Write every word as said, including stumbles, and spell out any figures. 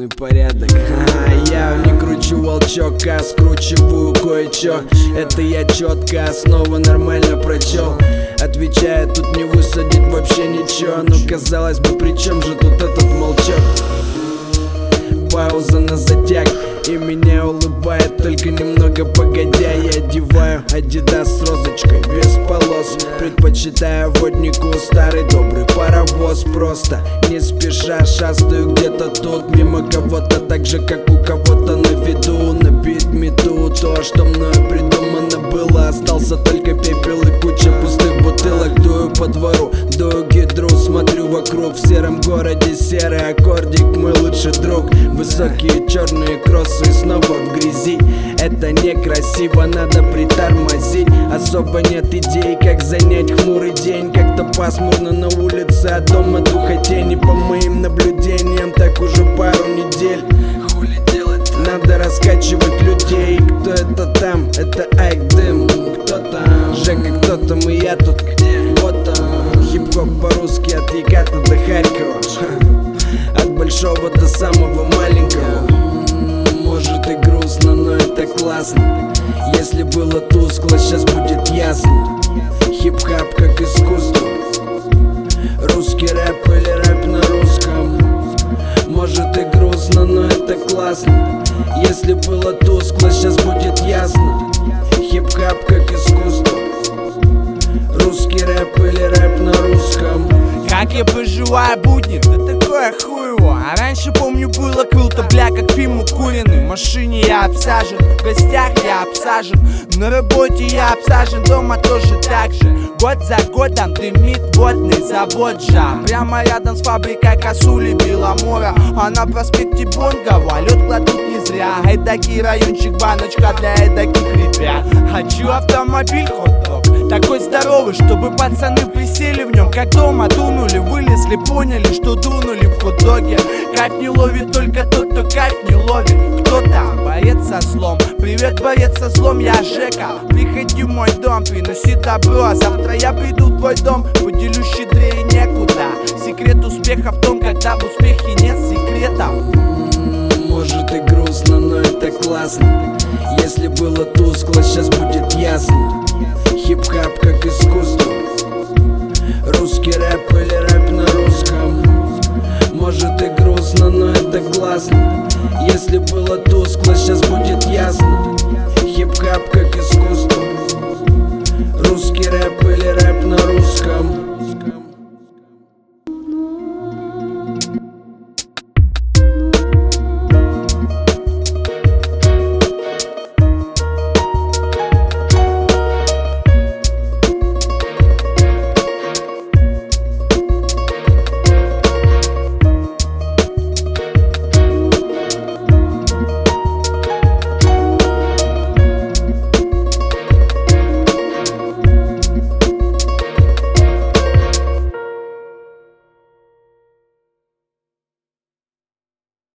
полный порядок. А я не кручу волчок, а скручиваю кое-чё. Это я четко основу нормально прочел. Отвечая, тут не высадить вообще ничего. Ну казалось бы, при чем же тут этот молчок? Пауза на затяг, и меня улыбает только немного погодя. Я одеваю Адидас с розочкой, без полос. Предпочитаю воднику старый добрый паровоз. Просто не спеша шастаю где-то тут мимо кого-то, так же как у кого-то на виду. Набит мету то, что мною придумано было. Остался только пепел и куча пустых бутылок. Дую по двору, дую гидру, смотрю вокруг. В сером городе серый аккордик, мой лучший друг. Высокие черные кроссы и снова в грязи. Это некрасиво, надо притормозить. Особо нет идей, как занять хмурый день. Как-то пасмурно на улице, а дома духотень. И по моим наблюдениям так уже пару недель. Хули делать? Надо раскачивать людей. Кто это там? Это Айк Дым. Кто там? Жека, кто там и я тут. Где? Вот там. Хип-хоп по-русски от Яката до Харькова. От большого до самого маленького. Может и грустно, но это классно. Если было тускло, сейчас будет ясно. Хип-хап как искусство. Русский рэп или рэп на русском. Может и грустно, но это классно. Если было тускло, сейчас будет ясно. Хип-хап как искусство. Русский рэп или рэп на русском. Как я поживаю будни, да такое хуево. А раньше помню было круто, бля, как фильм укуренный. В машине я обсажен, в гостях я обсажен, на работе я обсажен, дома тоже так же. Год за годом дымит водный завод жа. Прямо рядом с фабрикой косули Беломора. А на проспекте Бонгова лед кладут не зря. Эдакий райончик, баночка для эдаких ребят. Хочу автомобиль хот-дог, такой здоровый, чтобы пацаны присели в нем, как дома дунули, вылезли, поняли, что дунули в хот-доге. Кайф не ловит только тот, кто кайф не ловит. Кто там? Боец со злом. Привет, боец со злом, я Жека. Приходи в мой дом, приноси добро, а завтра я приду в твой дом. Поделюсь щедрее некуда. Секрет успеха в том, когда в успехе нет секретов. Может и грустно, но это классно. Если было тускло, сейчас будет ясно. Хип-хап как искусство. Русский рэп или рэп на русском. Может и грустно, но это классно. Если было тускло, сейчас будет ясно. Хип-хап